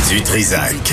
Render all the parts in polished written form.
Du Trizac.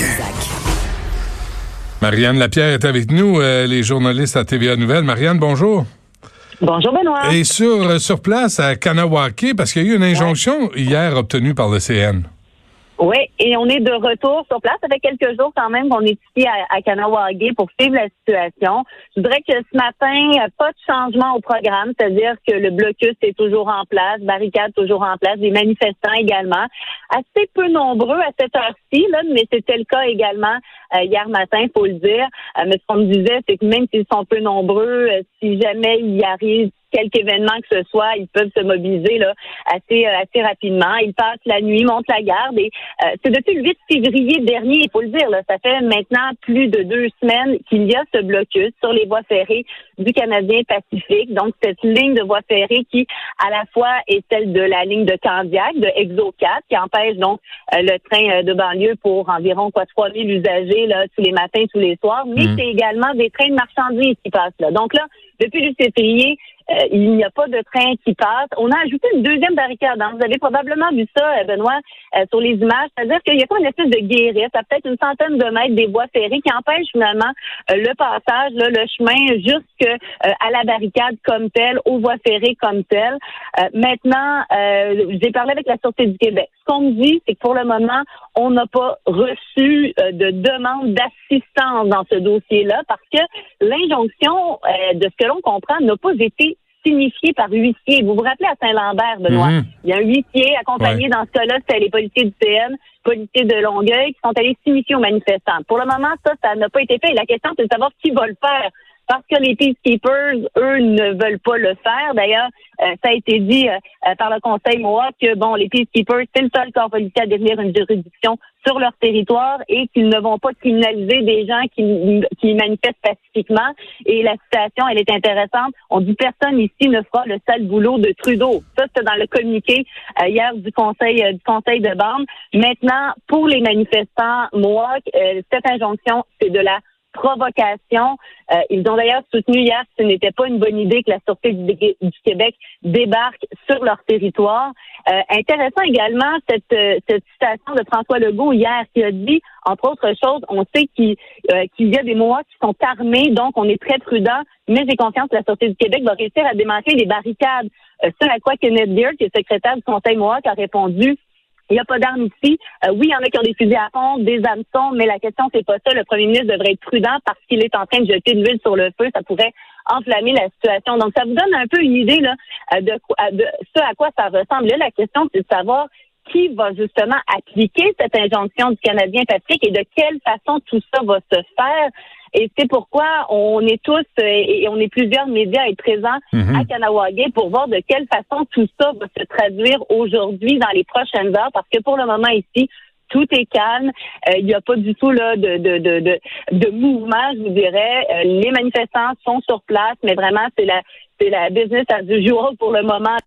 Marianne Lapierre est avec nous, les journalistes à TVA Nouvelles. Marianne, bonjour. Bonjour Benoît. Et sur place à Kahnawake, parce qu'il y a eu une injonction hier obtenue par le CN. Oui, et on est de retour sur place. Ça fait quelques jours quand même qu'on est ici à Kahnawake pour suivre la situation. Je voudrais que ce matin, pas de changement au programme, c'est-à-dire que le blocus est toujours en place, barricade toujours en place, des manifestants également. Assez peu nombreux à cette heure-ci, là, mais c'était le cas également hier matin, il faut le dire. Mais ce qu'on me disait, c'est que même s'ils sont peu nombreux, si jamais il y arrive quelque événement que ce soit, ils peuvent se mobiliser là assez rapidement. Ils passent la nuit, montent la garde et c'est depuis le 8 février dernier, il faut le dire, là, ça fait maintenant plus de 2 semaines qu'il y a ce blocus sur les voies ferrées du Canadien Pacifique. Donc, cette ligne de voies ferrées qui, à la fois, est celle de la ligne de Candiac, de Exo 4, qui empêche donc le train de banlieue pour environ 3000 usagers là tous les matins, tous les soirs, mais c'est également des trains de marchandises qui passent là. Donc là, depuis le 8 février, il n'y a pas de train qui passe. On a ajouté une deuxième barricade. Hein. Vous avez probablement vu ça, Benoît, sur les images. C'est-à-dire qu'il y a comme une espèce de guérite à peut-être une centaine de mètres des voies ferrées qui empêche finalement le passage, là, le chemin jusque à la barricade comme telle, aux voies ferrées comme telles. Maintenant, j'ai parlé avec la Sûreté du Québec. Ce qu'on me dit, c'est que pour le moment, on n'a pas reçu de demande d'assistance dans ce dossier-là parce que l'injonction, de ce que l'on comprend, n'a pas été signifié par huissier. Vous vous rappelez à Saint-Lambert, Benoît? Il y a un huissier accompagné, dans ce cas-là, c'était les policiers du CN, policiers de Longueuil, qui sont allés signifier aux manifestants. Pour le moment, ça n'a pas été fait. Et la question, c'est de savoir qui va le faire. Parce que les peacekeepers, eux, ne veulent pas le faire. D'ailleurs, ça a été dit par le Conseil Mohawk que, bon, les peacekeepers, c'est le seul corps policier à détenir une juridiction sur leur territoire et qu'ils ne vont pas criminaliser des gens qui manifestent pacifiquement. Et la situation, elle est intéressante. On dit personne ici ne fera le sale boulot de Trudeau. Ça, c'était dans le communiqué hier du conseil de bande. Maintenant, pour les manifestants Mohawk, cette injonction, c'est de la provocation. Ils ont d'ailleurs soutenu hier que ce n'était pas une bonne idée que la Sûreté du Québec débarque sur leur territoire. Intéressant également cette citation de François Legault hier qui a dit, entre autres choses, on sait qu'il y a des Mohawks qui sont armés, donc on est très prudent, mais j'ai confiance que la Sûreté du Québec va réussir à démanteler les barricades. Ce à quoi Kenneth Beard, qui est secrétaire du Conseil Mohawk, a répondu: il n'y a pas d'armes ici. Oui, il y en a qui ont des fusils à pompe, des hameçons, mais la question, c'est pas ça. Le premier ministre devrait être prudent parce qu'il est en train de jeter de l'huile sur le feu. Ça pourrait enflammer la situation. Donc, ça vous donne un peu une idée là de ce à quoi ça ressemble. Là, la question, c'est de savoir qui va justement appliquer cette injonction du Canadien Pacifique et de quelle façon tout ça va se faire. Et c'est pourquoi on est tous et on est plusieurs médias à être présents à Kahnawake pour voir de quelle façon tout ça va se traduire aujourd'hui dans les prochaines heures. Parce que pour le moment ici, tout est calme. Il n'y a pas du tout là de mouvement, je vous dirais. Les manifestants sont sur place, mais vraiment c'est la business as usual pour le moment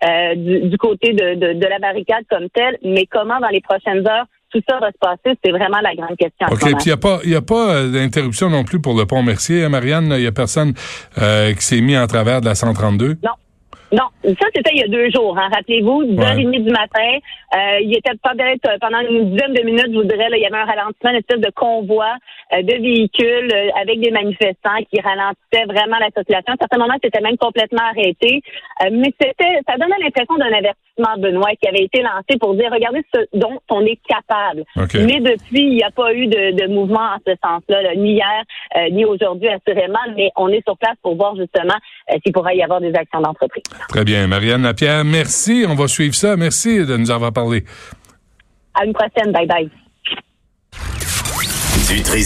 du côté de la barricade comme telle. Mais comment dans les prochaines heures tout ça va se passer, c'est vraiment la grande question. OK, puis il y a pas d'interruption non plus pour le pont Mercier, hein, Marianne? Il y a personne qui s'est mis en travers de la 132? Non, ça c'était il y a 2 jours. Hein. Rappelez-vous, 2h30 du matin, il était peut-être pendant une dizaine de minutes, je vous dirais, là, il y avait un ralentissement, une espèce de convoi de véhicules avec des manifestants qui ralentissaient vraiment la circulation. À un certain moment, c'était même complètement arrêté. Mais ça donnait l'impression d'un avertissement, Benoît, qui avait été lancé pour dire, regardez ce dont on est capable. Okay. Mais depuis, il n'y a pas eu de mouvement en ce sens-là, là, ni hier, ni aujourd'hui, assurément. Mais on est sur place pour voir justement s'il pourrait y avoir des actions d'entreprise. Très bien. Marianne Lapierre, merci. On va suivre ça. Merci de nous avoir parlé. À une prochaine. Bye bye.